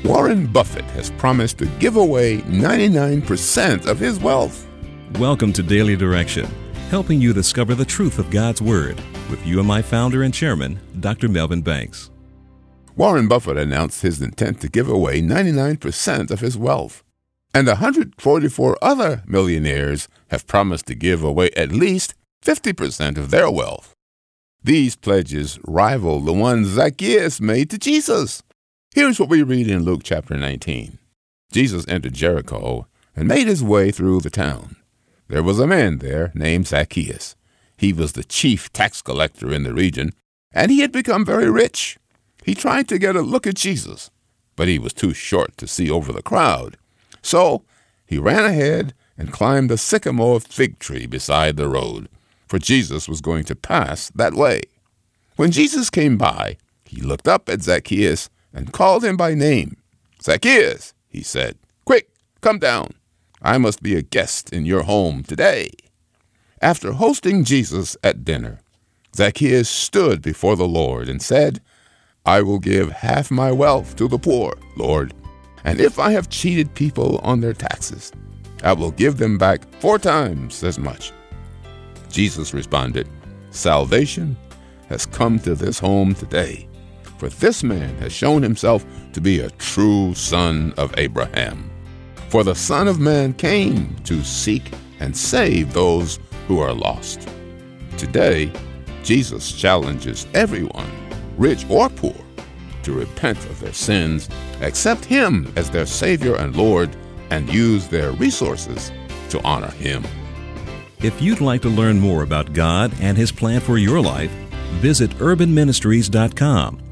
Warren Buffett has promised to give away 99% of his wealth. Welcome to Daily Direction, helping you discover the truth of God's Word with you and my founder and chairman, Dr. Melvin Banks. Warren Buffett announced his intent to give away 99% of his wealth, and 144 other millionaires have promised to give away at least 50% of their wealth. These pledges rival the ones Zacchaeus made to Jesus. Here's what we read in Luke chapter 19. Jesus entered Jericho and made his way through the town. There was a man there named Zacchaeus. He was the chief tax collector in the region, and he had become very rich. He tried to get a look at Jesus, but he was too short to see over the crowd. So he ran ahead and climbed a sycamore fig tree beside the road, for Jesus was going to pass that way. When Jesus came by, he looked up at Zacchaeus and called him by name. "Zacchaeus," he said, "quick, come down. I must be a guest in your home today." After hosting Jesus at dinner, Zacchaeus stood before the Lord and said, "I will give half my wealth to the poor, Lord, and if I have cheated people on their taxes, I will give them back 4 times as much." Jesus responded, "Salvation has come to this home today, for this man has shown himself to be a true son of Abraham. For the Son of Man came to seek and save those who are lost." Today, Jesus challenges everyone, rich or poor, to repent of their sins, accept Him as their Savior and Lord, and use their resources to honor Him. If you'd like to learn more about God and His plan for your life, visit urbanministries.com